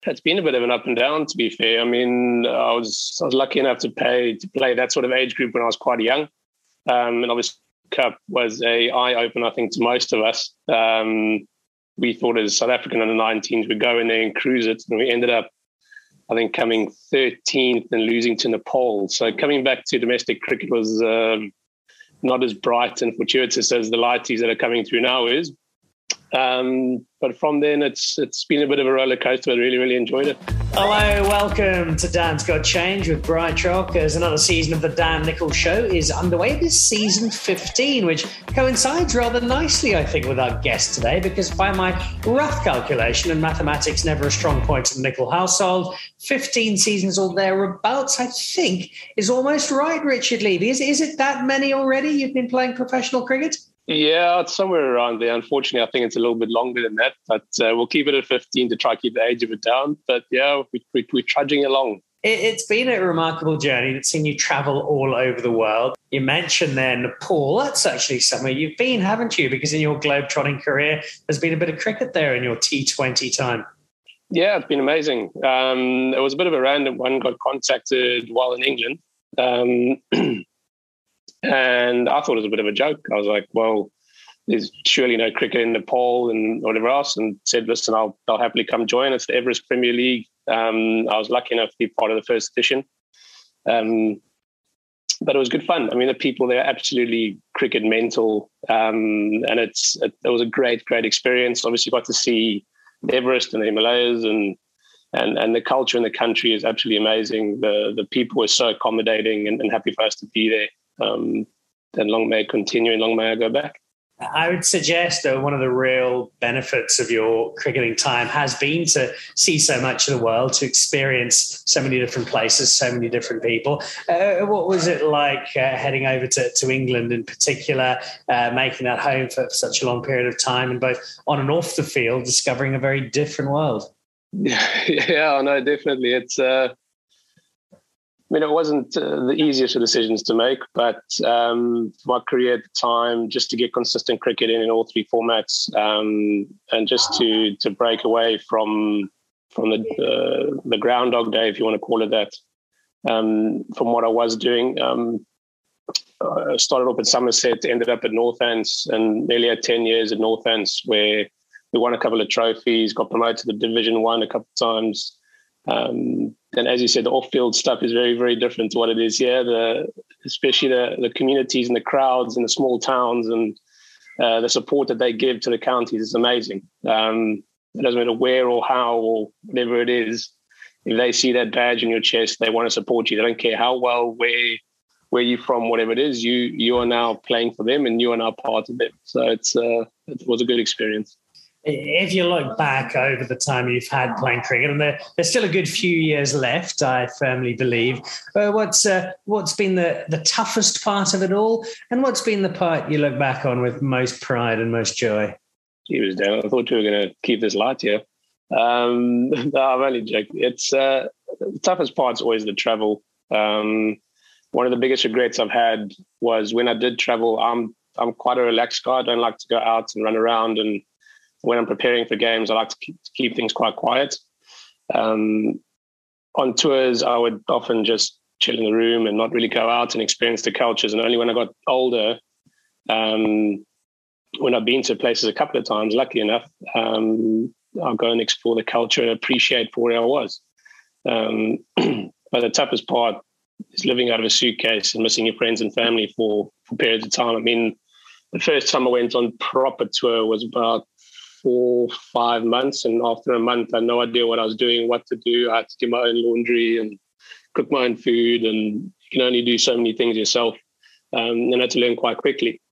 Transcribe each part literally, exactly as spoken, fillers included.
It's been a bit of an up and down, to be fair. I mean, I was I was lucky enough to play to play that sort of age group when I was quite young, um, and obviously Cup was a eye opener, I think, to most of us. Um, we thought as South African under nineteens we'd go in there and cruise it, and we ended up, I think, coming thirteenth and losing to Nepal. So coming back to domestic cricket was um, not as bright and fortuitous as the lighties that are coming through now is. Um, but from then, it's it's been a bit of a roller coaster. I really, really enjoyed it. Hello, welcome to Dan's Got Change with Bright Rock. As another season of the Dan Nichols Show is underway. This season fifteen, which coincides rather nicely, I think, with our guest today, because by my rough calculation, and mathematics never a strong point in the Nicholl household, fifteen seasons or thereabouts, I think, is almost right, Richard Levy. Is, is it that many already you've been playing professional cricket? Yeah, it's somewhere around there. Unfortunately, I think it's a little bit longer than that, but uh, we'll keep it at fifteen to try to keep the age of it down. But yeah, we, we, we're trudging along. It, it's been a remarkable journey. It's seen you travel all over the world. You mentioned there Nepal. That's actually somewhere you've been, haven't you? Because in your globe-trotting career, there's been a bit of cricket there in your T twenty time. Yeah, it's been amazing. Um, it was a bit of a random one. Got contacted while in England. Um And I thought it was a bit of a joke. I was like, well, there's surely no cricket in Nepal and whatever else. And said, listen, I'll, I'll happily come join. It's the Everest Premier League. Um, I was lucky enough to be part of the first edition. Um, but it was good fun. I mean, the people there are absolutely cricket mental. Um, and it's it, it was a great, great experience. Obviously got to see Everest and the Himalayas, and and and the culture in the country is absolutely amazing. The, the people were so accommodating and, and happy for us to be there. Um, and long may it continue and long may I go back. I would suggest that one of the real benefits of your cricketing time has been to see so much of the world, to experience so many different places, so many different people. Uh, what was it like uh, heading over to, to England in particular, uh, making that home for such a long period of time, and both on and off the field, discovering a very different world? Yeah, no, definitely. It's... Uh, I mean, it wasn't uh, the easiest of decisions to make, but um, for my career at the time, just to get consistent cricket in in all three formats, um, and just to to break away from from the uh, the groundhog day, if you want to call it that, um, from what I was doing. Um, I started off at Somerset, ended up at Northants, and nearly had ten years at Northants, where we won a couple of trophies, got promoted to the Division One a couple of times. Um, and as you said, the off-field stuff is very, very different to what it is here. The especially the the communities and the crowds and the small towns, and uh, the support that they give to the counties is amazing. Um, it doesn't matter where or how or whatever it is. If they see that badge on your chest, they want to support you. They don't care how well, where, where you're from, whatever it is. You you are now playing for them, and you are now part of them. So it's uh, it was a good experience. If you look back over the time you've had playing cricket, and there, there's still a good few years left, I firmly believe, uh, what's uh, what's been the, the toughest part of it all, and what's been the part you look back on with most pride and most joy? Gee whiz, Dan, I thought you were going to keep this light here. Um, no, I'm only joking. It's uh, the toughest part's always the travel. Um, one of the biggest regrets I've had was when I did travel. I'm I'm quite a relaxed guy. I don't like to go out and run around, and when I'm preparing for games, I like to keep, to keep things quite quiet. Um, on tours, I would often just chill in the room and not really go out and experience the cultures. And only when I got older, um, when I've been to places a couple of times, lucky enough, um, I'll go and explore the culture and appreciate for where I was. Um, but the toughest part is living out of a suitcase and missing your friends and family for, for periods of time. I mean, the first time I went on proper tour was about four, five months. And after a month, I had no idea what I was doing, what to do. I had to do my own laundry and cook my own food. And you can only do so many things yourself. Um, and I had to learn quite quickly.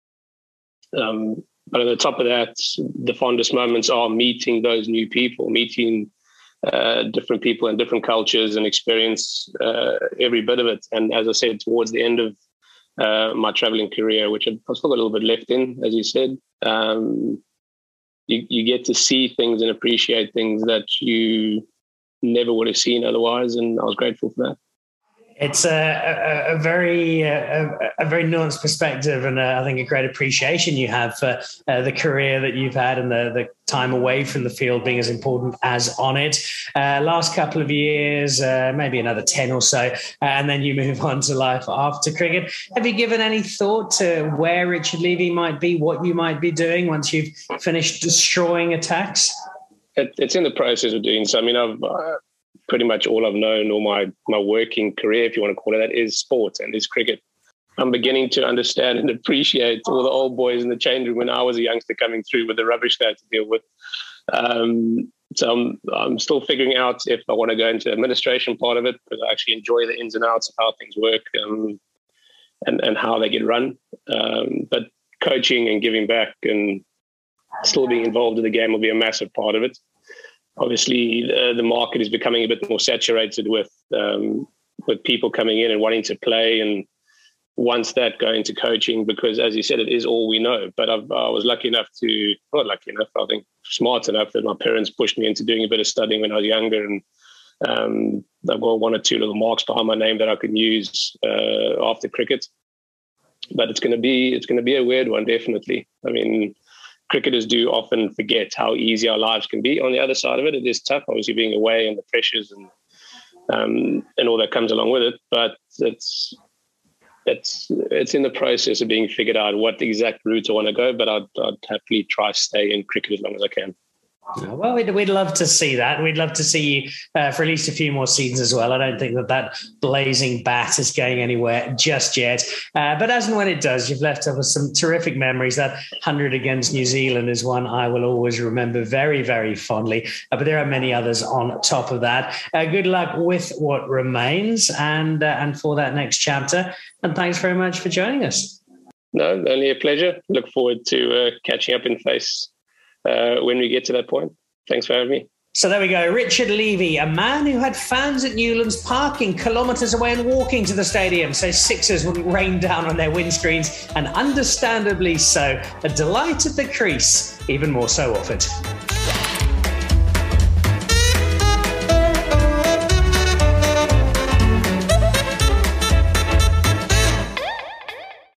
Um, but on the top of that, the fondest moments are meeting those new people, meeting uh, different people and different cultures, and experience uh, every bit of it. And as I said, towards the end of uh, my traveling career, which I've still got a little bit left in, as you said, um, You, you get to see things and appreciate things that you never would have seen otherwise, and I was grateful for that. It's a, a, a very a, a very nuanced perspective, and uh, I think a great appreciation you have for uh, the career that you've had and the, the time away from the field being as important as on it. Uh, last couple of years, uh, maybe another ten or so, and then you move on to life after cricket. Have you given any thought to where Richard Levy might be, what you might be doing once you've finished destroying attacks? It, it's in the process of doing so. I mean, I've... Uh, pretty much all I've known, all my, my working career, if you want to call it that, is sport and is cricket. I'm beginning to understand and appreciate all the old boys in the change room when I was a youngster coming through with the rubbish they had to deal with. Um, so I'm, I'm still figuring out if I want to go into the administration part of it, because I actually enjoy the ins and outs of how things work um, and, and how they get run. Um, but coaching and giving back and still being involved in the game will be a massive part of it. Obviously, uh, the market is becoming a bit more saturated with um, with people coming in and wanting to play, and once that going to coaching, because as you said, it is all we know. But I've, I was lucky enough to, not lucky enough, I think smart enough that my parents pushed me into doing a bit of studying when I was younger, and um, I've got one or two little marks behind my name that I can use uh, after cricket. But it's going to be it's going to be a weird one, definitely. I mean, cricketers do often forget how easy our lives can be. On the other side of it, it is tough, obviously being away and the pressures and um, and all that comes along with it. But it's it's it's in the process of being figured out what exact route I want to go. But I'd, I'd happily try stay in cricket as long as I can. Well, we'd, we'd love to see that. We'd love to see you uh, for at least a few more seasons as well. I don't think that that blazing bat is going anywhere just yet. Uh, but as and when it does, you've left us with some terrific memories. That one hundred against New Zealand is one I will always remember very, very fondly. Uh, but there are many others on top of that. Uh, good luck with what remains and, uh, and for that next chapter. And thanks very much for joining us. No, only a pleasure. Look forward to uh, catching up in face Uh, when we get to that point. Thanks for having me. So there we go. Richard Levy, a man who had fans at Newlands parking kilometres away and walking to the stadium so sixes wouldn't rain down on their windscreens, and understandably so. A delight at the crease, even more so of it.